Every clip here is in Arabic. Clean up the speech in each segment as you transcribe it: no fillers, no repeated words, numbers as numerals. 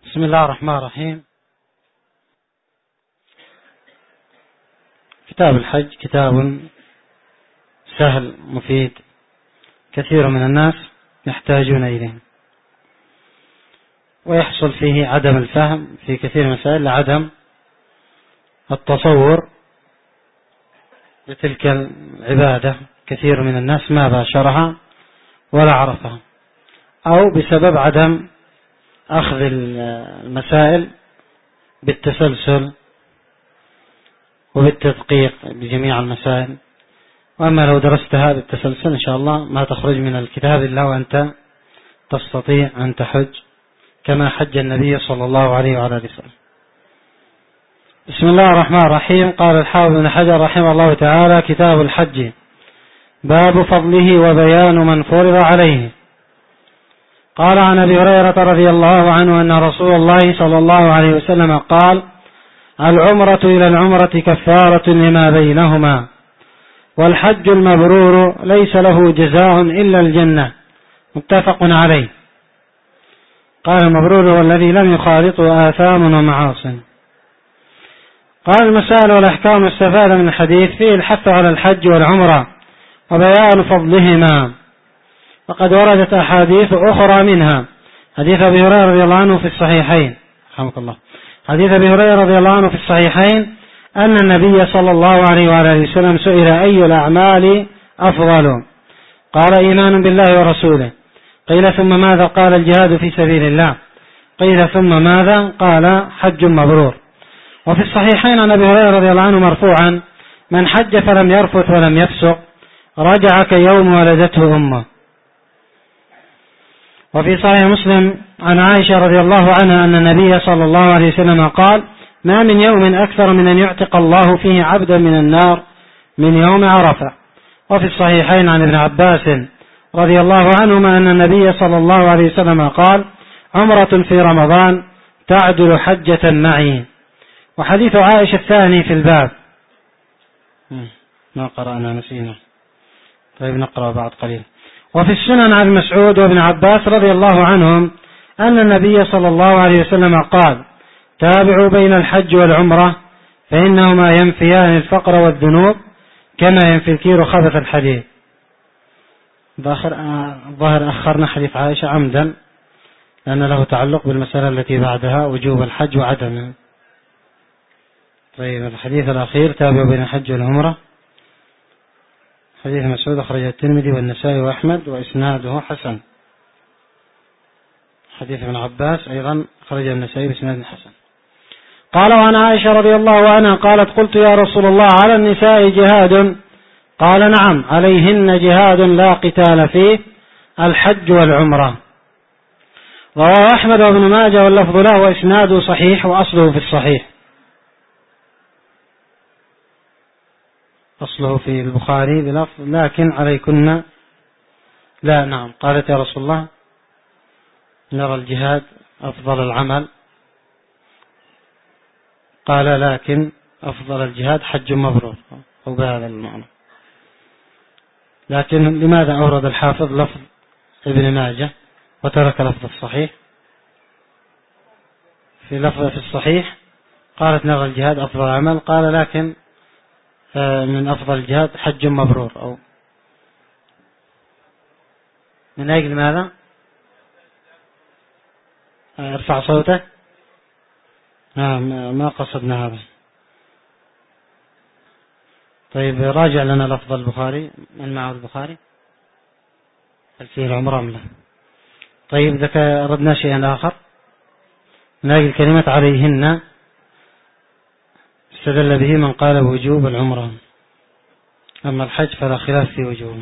بسم الله الرحمن الرحيم. كتاب الحج كتاب سهل مفيد، كثير من الناس يحتاجون إليه، ويحصل فيه عدم الفهم في كثير من المسائل لعدم التصور لتلك العبادة. كثير من الناس ما باشرها ولا عرفها، أو بسبب عدم أخذ المسائل بالتسلسل وبالتدقيق بجميع المسائل. وأما لو درستها بالتسلسل إن شاء الله ما تخرج من الكتاب إلا وأنت تستطيع أن تحج كما حج النبي صلى الله عليه وعلى آله وسلم. بسم الله الرحمن الرحيم. قال الحافظ ابن حجر رحمه الله تعالى: كتاب الحج، باب فضله وبيان من فرض عليه. قال عن أبي هريرة رضي الله عنه أن رسول الله صلى الله عليه وسلم قال: العمرة إلى العمرة كفارة لما بينهما، والحج المبرور ليس له جزاء إلا الجنة. متفق عليه. قال: المبرور هو الذي لم يخالطه آثام ومعاصٍ. قال: المسائل والأحكام المستفادة من الحديث فيه الحث على الحج والعمرة وبيان فضلهما، وقد وردت أحاديث أخرى منها حديث أبي هريرة رضي الله عنه في الصحيحين. رحمك الله. حديث أبي هريرة رضي الله عنه في الصحيحين أن النبي صلى الله عليه وآله وسلم سئل: أي الأعمال أفضل؟ قال: إيمان بالله ورسوله. قيل: ثم ماذا؟ قال: الجهاد في سبيل الله. قيل: ثم ماذا؟ قال: حج مبرور. وفي الصحيحين عن أبي هريرة رضي الله عنه مرفوعا: من حج فلم يرفث ولم يفسق رجع كيوم ولدته أمه. وفي صحيح مسلم عن عائشة رضي الله عنها أن النبي صلى الله عليه وسلم قال: ما من يوم أكثر من أن يعتق الله فيه عبدا من النار من يوم عرفة. وفي الصحيحين عن ابن عباس رضي الله عنهما أن النبي صلى الله عليه وسلم قال: عمرة في رمضان تعدل حجة معي. وحديث عائشة الثاني في الباب. ما قرأنا نسينا. طيب نقرأ بعد قليل. وفي السنن عن مسعود وابن عباس رضي الله عنهم أن النبي صلى الله عليه وسلم قال: تابعوا بين الحج والعمرة فإنهما ينفيان الفقر والذنوب كما ينفي الكير خبث الحديد. ظاهر أخرنا حديث عائشة عمدا لأن له تعلق بالمسألة التي بعدها وجوب الحج وعدمه. طيب الحديث الأخير: تابعوا بين الحج والعمرة، حديث مسعود أخرجه الترمذي والنسائي وأحمد وإسناده حسن. حديث ابن عباس أيضا خرج النسائي بإسناد حسن. قال: وعن عائشة رضي الله عنها قالت: قلت يا رسول الله على النساء جهاد؟ قال: نعم، عليهن جهاد لا قتال فيه، الحج والعمرة. رواه أحمد وابن ماجه واللفظ له وإسناده صحيح وأصله في الصحيح. أصله في البخاري بلفظ لكن عليكن. لا نعم. قالت: يا رسول الله نرى الجهاد أفضل العمل. قال: لكن أفضل الجهاد حج مبرور، أو بهذا المعنى. لكن لماذا أورد الحافظ لفظ ابن ماجه وترك لفظ الصحيح؟ في لفظ في الصحيح قالت: نرى الجهاد أفضل عمل، قال: لكن من أفضل الجهاد حج مبرور. أو من أجل ماذا؟ ارفع صوتك. ما قصدنا هذا. طيب راجع لنا لفظ البخاري. من معه البخاري؟ هل فيه العمرة أم لا؟ طيب إذا أردنا شيئا آخر من أجل كلمة عليهن استدل به من قال بوجوب العمرة، أما الحج فلا خلاف في وجوبه.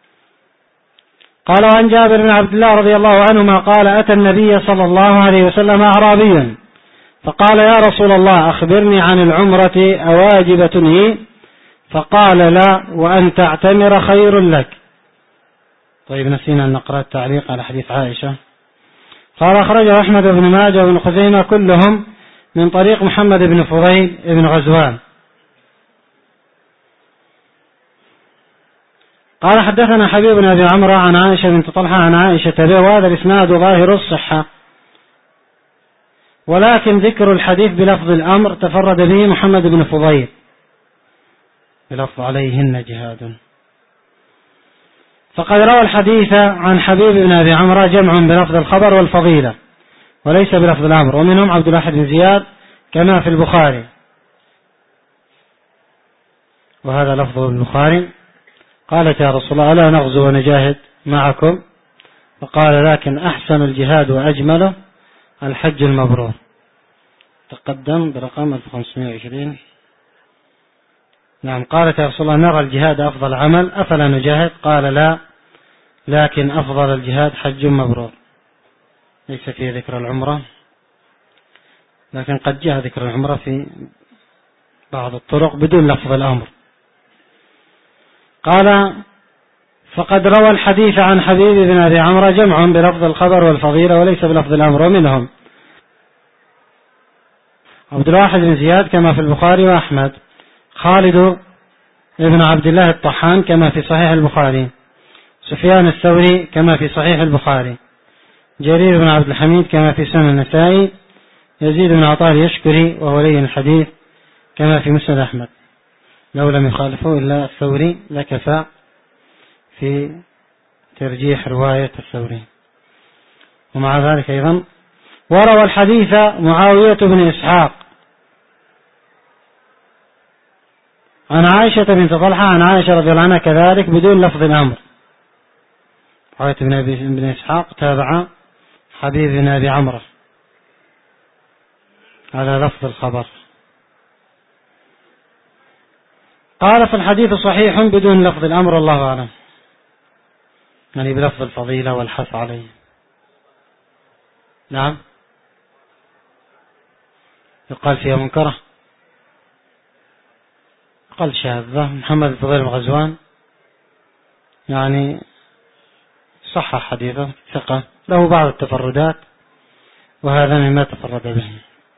قال: عن جابر بن عبد الله رضي الله عنهما قال: أتى النبي صلى الله عليه وسلم أعرابي فقال: يا رسول الله أخبرني عن العمرة أواجبة هي؟ فقال: لا، وأن تعتمر خير لك. طيب نسينا أن نقرأ التعليق على حديث عائشة. قال: أخرجه أحمد بن ماجه وابن خزيمة كلهم من طريق محمد بن فضيل بن غزوان. قال: حدثنا حبيب بن أبي عمرو عن عائشة بنت طلحة عن عائشة به، وهذا الإسناد ظاهر الصحة. ولكن ذكر الحديث بلفظ الأمر تفرد به محمد بن فضيل بلفظ عليهن جهاد. فقد روى الحديث عن حبيب بن أبي عمرو جمع بلفظ الخبر والفضيلة وليس بلفظ الأمر، ومنهم عبد الواحد بن زياد كما في البخاري، وهذا لفظ البخاري. قالت يا رسول الله ألا نغزو ونجاهد معكم؟ فقال لكن أحسن الجهاد وأجمله الحج المبرور. تقدم برقم 1520. نعم. قالت يا رسول الله نرى الجهاد أفضل عمل أفلا نجاهد؟ قال لا، لكن أفضل الجهاد حج مبرور. ليس فيه ذكر العمرة، لكن قد جاء ذكر العمرة في بعض الطرق بدون لفظ الأمر. قال فقد روى الحديث عن حبيب بن أبي عمرو جمع بلفظ الخبر والفضيلة وليس بلفظ الأمر، ومنهم عبد الواحد بن زياد كما في البخاري وأحمد، خالد بن عبد الله الطحان كما في صحيح البخاري، سفيان الثوري كما في صحيح البخاري، جرير بن عبد الحميد كما في سنن النسائي، يزيد بن عطاء اليشكري وهو لين الحديث كما في مسند أحمد، لو لم يخالفه إلا الثوري لكفى في ترجيح رواية الثوري. ومع ذلك أيضا وروى الحديث معاوية بن إسحاق عن عائشة بنت طلحة عن عائشة رضي الله عنها كذلك بدون لفظ الأمر. معاوية بن إسحاق تابع حبيب بن أبي عمرو على لفظ الخبر. قال فالحديث صحيح بدون لفظ الأمر والله أعلم، يعني بلفظ الفضيلة والحث عليه. نعم. يقال فيها منكرة، قال شاذة. محمد الفضيل بن غزوان يعني صح حديثه، ثقة، له بعض التفردات وهذا مما تفرد به.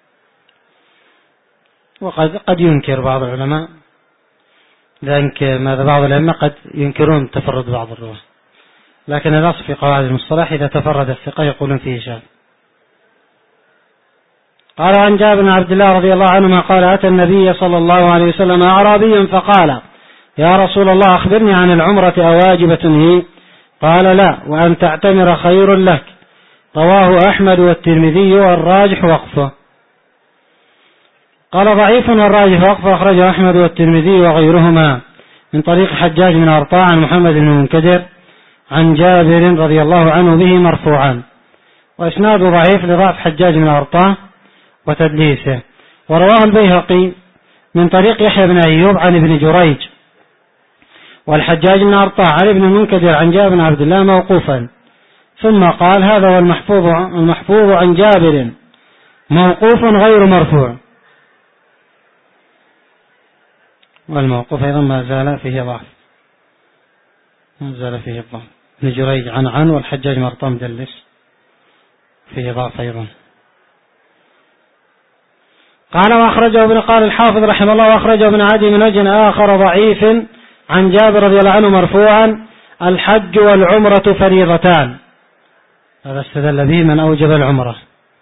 وقد ينكر بعض العلماء، لأنك ماذا بعض العلماء قد ينكرون تفرد بعض الرواة، لكن الأصل في قواعد المصطلح إذا تفرد الثقة يقولون فيه شاذ. قال عن جابر بن عبد الله رضي الله عنهما قال أتى النبي صلى الله عليه وسلم أعرابي فقال يا رسول الله أخبرني عن العمرة أواجبة هي؟ قال لا، وأن تعتمر خير لك. رواه أحمد والترمذي والراجح وقفه. قال ضعيف والراجح وقفه أخرجه أحمد والترمذي وغيرهما من طريق حجاج بن أرطاع عن محمد بن منكدر عن جابر رضي الله عنه به مرفوعا، وإسناد ضعيف لضعف حجاج بن أرطاع وتدليسه. ورواه البيهقي من طريق يحيى بن أيوب عن ابن جريج والحجاج بن أرطاع عن ابن المنكدر عن جابر بن عبد الله موقوفا، ثم قال هذا هو المحفوظ عن جابر موقوف غير مرفوع. والموقوف أيضا ما زال فيه ضعف، ما زال فيه الضعف. ابن جريج عن والحجاج بن أرطاع مدلس فيه ضعف أيضا. قال الحافظ رحمه الله وأخرجه ابن عدي من وجه آخر ضعيف عن جابر رضي الله عنه مرفوعا الحج والعمرة فريضتان. هذا استدل به من أوجب العمرة.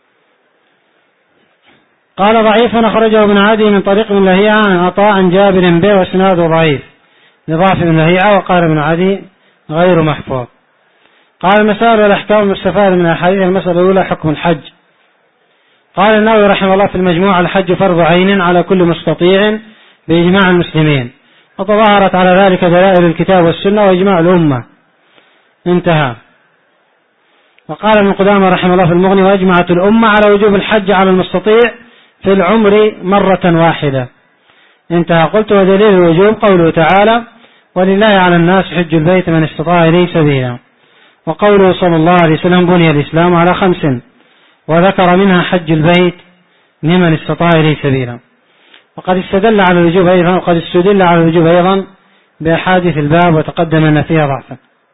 قال ضعيف أخرجه ابن عدي من طريق ابن لهيعة عن عطاء عن جابر به واسناده ضعيف لضعف ابن لهيعة، وقال ابن عدي غير محفوظ. قال المسائل والأحكام المستفادة من الحديث. المسألة الأولى حكم الحج. قال النووي رحمه الله في المجموع الحج فرض عين على كل مستطيع بإجماع المسلمين، وتظاهرت على ذلك دلائل الكتاب والسنة وإجماع الأمة. انتهى. وقال ابن قدامة رحمه الله في المغني وأجمعت الأمة على وجوب الحج على المستطيع في العمر مرة واحدة. انتهى. قلت ودليل الوجوب قوله تعالى ولله على الناس حج البيت من استطاع إليه سبيلا، وقوله صلى الله عليه وسلم بني الإسلام على 5 وذكر منها حج البيت لمن استطاع إليه سبيلا. وقد استدل على الوجوب أيضا بأحاديث الباب وتقدم أن فيها ضعفا.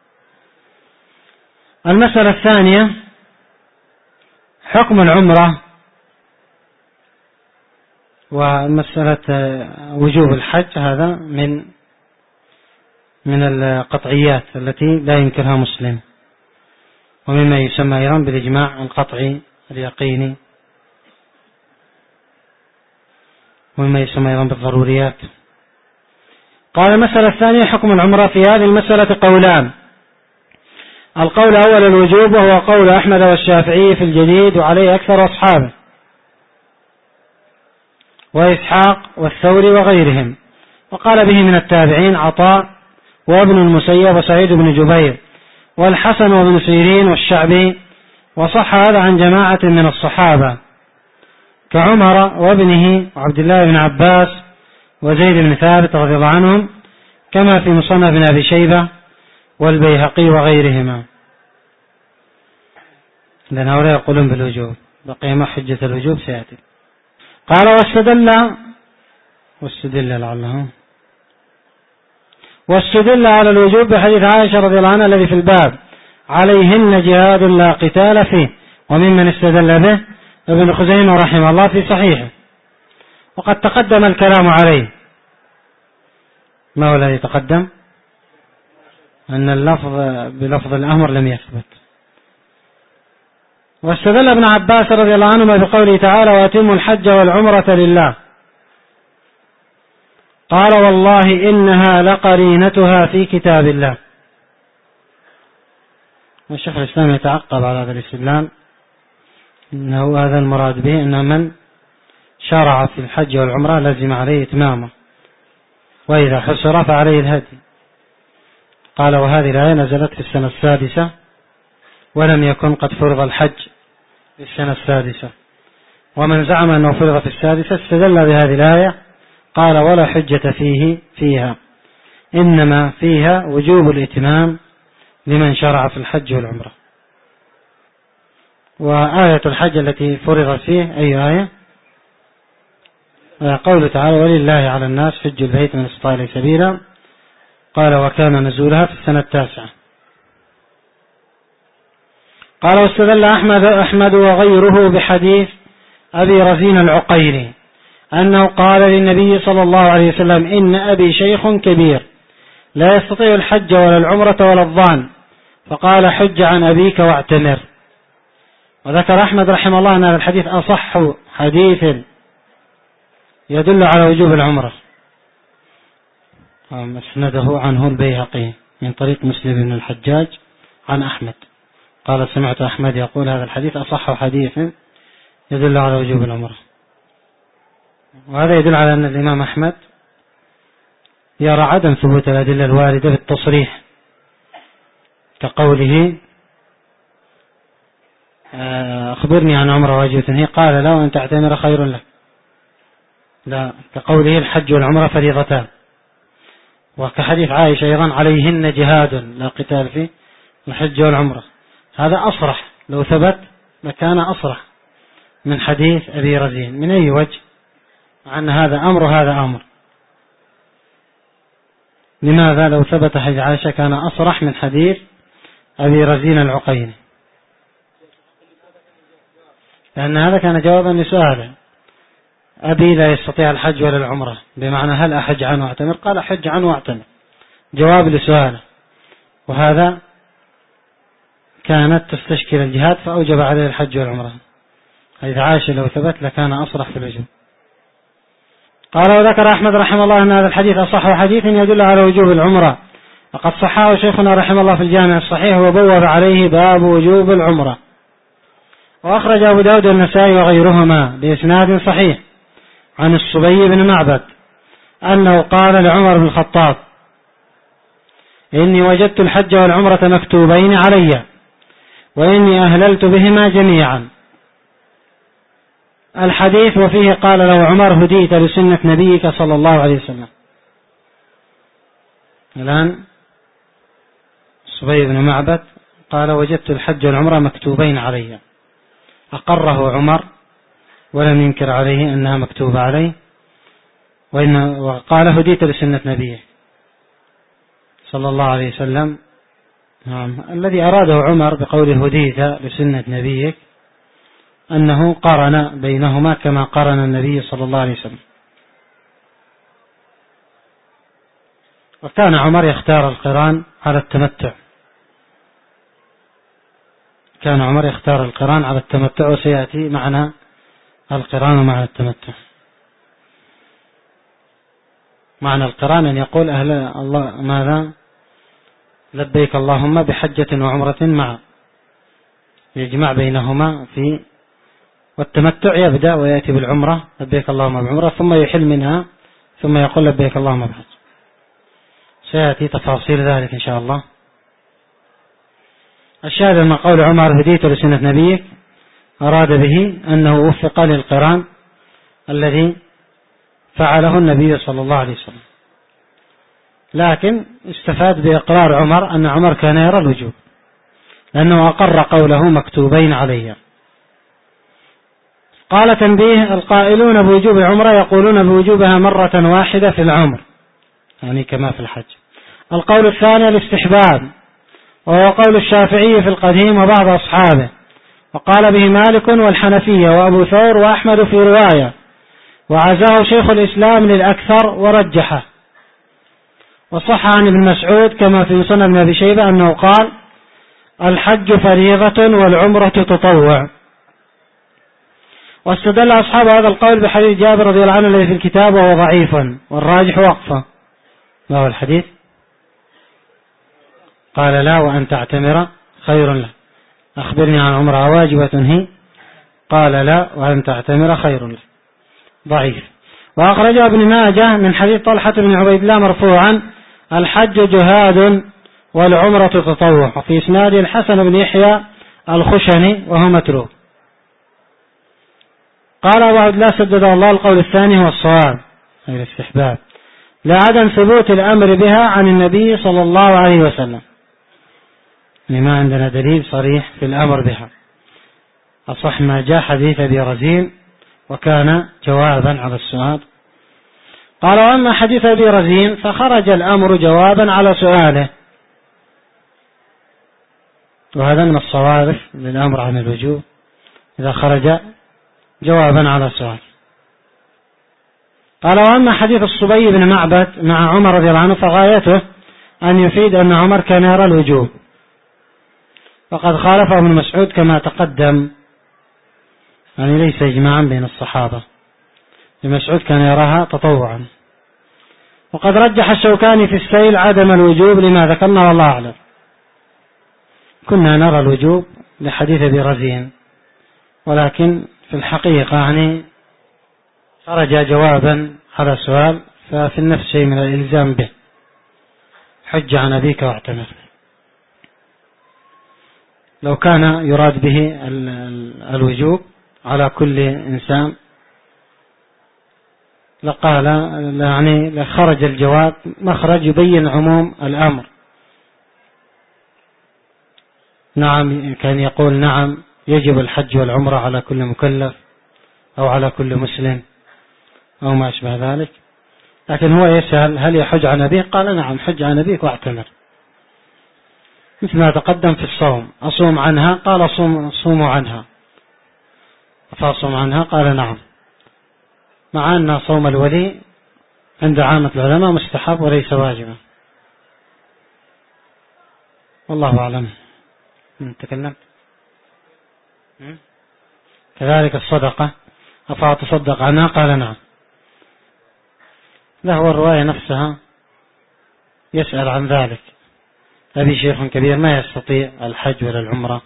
المسألة الثانية حكم العمرة ومسألة وجوب الحج. هذا من القطعيات التي لا ينكرها مسلم، ومما يسمى أيضا بالإجماع القطعي اليقيني ومما يسمى أيضا بالضروريات. قال المسألة الثانية: حكم العمرة. في هذه المسألة قولان. القول الأول الوجوب، وهو قول أحمد والشافعي في الجديد، وعليه أكثر أصحابه، وإسحاق والثوري وغيرهم، وقال به من التابعين عطاء وابن المسيب وسعيد بن جبير والحسن وابن سيرين والشعبي، وصح هذا عن جماعة من الصحابة كعمر وابنه وعبد الله بن عباس وزيد بن ثابت رضي الله عنهم، كما في مصنف بن أبي شيبة والبيهقي وغيرهما، لأن هؤلاء يقولون بالوجوب، بقي ما حجة الوجوب سيأتي. قال: واستدل على الوجوب بحديث عائشة رضي الله عنها الذي في الباب: عليهن جهاد لا قتال فيه. وممن استدل به ابن خزيمة رحمه الله في صحيحه، وقد تقدم الكلام عليه. ما هو الذي تقدم؟ أن اللفظ بلفظ الأمر لم يثبت. واستدل ابن عباس رضي الله عنهما بقوله تعالى: وأتموا الحج والعمرة لله. قال: والله إنها لقرينتها في كتاب الله. والشيخ الإسلام يتعقب على هذا الاستدلال، إنه هذا المراد به أن من شرع في الحج والعمرة لازم عليه إتمامه، وإذا حصر فعليه الهدي. قال: وهذه الآية نزلت في السنة السادسة، ولم يكن قد فرض الحج في السنة السادسة. ومن زعم أنه فرض في السادسة استدل بهذه الآية، قال: ولا حجة فيها، إنما فيها وجوب الإتمام لمن شرع في الحج والعمرة. وآية الحج التي فرضت فيه أي آية؟ قوله تعالى: ولله على الناس حج البيت من استطاع إليه سبيلا. قال: وكان نزولها في السنة التاسعة. قال: واستدل أحمد وغيره بحديث أبي رزين العقيلي أنه قال للنبي صلى الله عليه وسلم: إن أبي شيخ كبير لا يستطيع الحج ولا العمرة ولا الظان، فقال: حج عن أبيك واعتمر. وذكر أحمد رحمه الله أن هذا الحديث أصح حديث يدل على وجوب العمرة. مسنده عنه البيهقي من طريق مسلم بن الحجاج عن أحمد، قال: سمعت أحمد يقول هذا الحديث أصح حديث يدل على وجوب العمرة. وهذا يدل على أن الإمام أحمد يرى عدم ثبوت الأدلة الواردة بالتصريح، كقوله: أخبرني عن عمرة واجبة هي، قال: لا، وأن تعتمر خير لك. لا، كقوله: الحج والعمرة فريضتان. وكحديث عائشة أيضا: عليهن جهاد لا قتال فيه، الحج والعمرة. هذا أصرح، لو ثبت لكان أصرح من حديث أبي رزين. من أي وجه؟ مع أن هذا أمر وهذا أمر. لماذا لو ثبت حديث عائشة كان أصرح من حديث أبي رزين العقيلي؟ لأن هذا كان جوابا لسؤاله: أبي لا يستطيع الحج ولا العمرة، بمعنى هل أحج عنه واعتمر؟ قال: حج عنه واعتمر، جواب لسؤاله. وهذا كانت تستشكل الجهاد فأوجب عليه الحج والعمرة. حيث عائشة لو ثبت لكان أصرح في الوجوب. قال: وذكر أحمد رحمه الله أن هذا الحديث أصح حديث يدل على وجوب العمرة، وقد صححه شيخنا رحمه الله في الجامع الصحيح، وبوب عليه باب وجوب العمرة. وأخرج أبو داود والنسائي وغيرهما بإسناد صحيح عن الصبي بن معبد أنه قال لعمر بن الخطاب: إني وجدت الحج والعمرة مكتوبين علي، وإني أهللت بهما جميعا. الحديث وفيه قال له عمر: هديت لسنة نبيك صلى الله عليه وسلم. الآن الصبي بن معبد قال: وجدت الحج والعمرة مكتوبين علي، أقره عمر ولم ينكر عليه أنها مكتوبة عليه، وقال: هديت لسنة نبيه صلى الله عليه وسلم. الذي أراده عمر بقوله هديت لسنة نبيك أنه قارن بينهما كما قارن النبي صلى الله عليه وسلم. وكان عمر يختار القران على التمتع، كان عمر يختار القران على التمتع، وسيأتي معنا القران مع التمتع. معنى القران أن يقول أهل الله ماذا؟ لبيك اللهم بحجة وعمرة معا، يجمع بينهما في، والتمتع يبدأ ويأتي بالعمرة لبيك اللهم بعمرة ثم يحل منها ثم يقول لبيك اللهم بحج. سيأتي تفاصيل ذلك إن شاء الله. الشاهد أن قول عمر هديت لسنة نبيك أراد به أنه وفق للقران الذي فعله النبي صلى الله عليه وسلم، لكن استفاد بإقرار عمر أن عمر كان يرى الوجوب لأنه أقر قوله مكتوبين عليه. قال تنبيه: القائلون بوجوب العمرة يقولون بوجوبها مرة واحدة في العمر، يعني كما في الحج. القول الثاني الاستحباب، وهو قول الشافعي في القديم وبعض أصحابه، وقال به مالك والحنفية وأبو ثور وأحمد في رواية، وعزاه شيخ الإسلام للأكثر ورجحه. وصح عن ابن مسعود كما في مسند ابن أبي شيبة أنه قال: الحج فريضة والعمرة تطوع. واستدل أصحاب هذا القول بحديث جابر رضي الله عنه الذي في الكتاب وهو ضعيف والراجح وقفه. ما هو الحديث؟ قال: لا وأن تعتمر خير له. أخبرني عن عمرة واجبة هي؟ قال: لا وأن تعتمر خير له. ضعيف. وأخرج ابن ماجه من حديث طلحة بن عبيد الله مرفوعا: الحج جهاد والعمرة تطوع. وفي إسناد الحسن بن يحيى الخشني وهو متروك. قال أبو عبد الله سدده الله: القول الثاني هو الصواب، أي الاستحباب، لعدم ثبوت الأمر بها عن النبي صلى الله عليه وسلم، لما عندنا دليل صريح في الأمر بها. أصح ما جاء حديث أبي رزين وكان جوابا على السؤال. قال: وأما حديث أبي رزين فخرج الأمر جوابا على سؤاله، وهذا من الصوارف للأمر عن الوجوب إذا خرج جوابا على سؤال. قال: وأما حديث الصبي بن معبد مع عمر رضي الله عنه فغايته أن يفيد أن عمر كان يرى الوجوب، وقد خالفه ابن مسعود كما تقدم، يعني ليس إجماعا بين الصحابة. ابن مسعود كان يراها تطوعا. وقد رجح الشوكاني في السيل عدم الوجوب لما ذكرنا والله أعلم. كنا نرى الوجوب لحديث أبي رزين، ولكن في الحقيقة يعني خرج جوابا على سؤال، ففي النفس شيء من الإلزام به. حج عن أبيك واعتمر. لو كان يراد به الوجوب على كل إنسان لقال يعني لخرج الجواب مخرج يبين عموم الأمر. نعم، كان يقول نعم يجب الحج والعمرة على كل مكلف أو على كل مسلم أو ما أشبه ذلك، لكن هو يسأل هل يحج عن أبيه؟ قال: نعم حج عن أبيك واعتمر. مثل ما تقدم في الصوم: أصوم عنها؟ قال: صوموا عنها. فأصوم عنها؟ قال: نعم. مع أن صوم الولي عند عامة العلماء مستحب وليس واجبا. والله أعلم. تكلمت. كذلك الصدقة: أفأتصدق عنها؟ قال: نعم. لا، هو الرواية نفسها يسأل عن ذلك. أبي شيخ كبير ما يستطيع الحج ولا العمرة،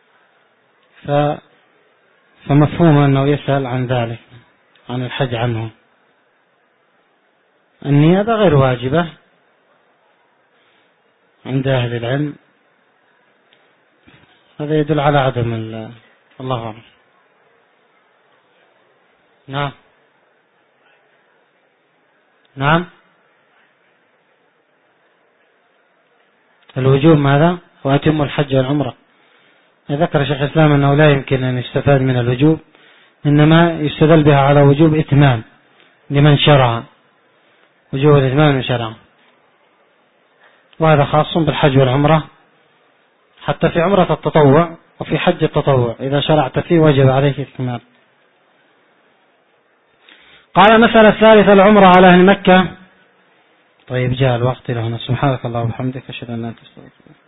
فمفهوم أنه يسأل عن ذلك، عن الحج عنه. النيابة غير واجبة عند أهل العلم، هذا يدل على عدم الله أعلم. نعم نعم. الوجوب ماذا؟ وأتم الحج والعمرة. ذكر شيخ الإسلام أنه لا يمكن أن يستفاد من الوجوب، إنما يستدل بها على وجوب إتمام لمن شرع، وجوب الإتمام من شرع، وهذا خاص بالحج والعمرة، حتى في عمرة التطوع وفي حج التطوع إذا شرعت فيه وجب عليك الإتمام. قال: المسألة الثالثة العمرة على أهل مكة. طيب، جاء الوقت لهنا. سبحانك اللهم وبحمدك، أشهد أن لا إله إلا أنت، أستغفرك.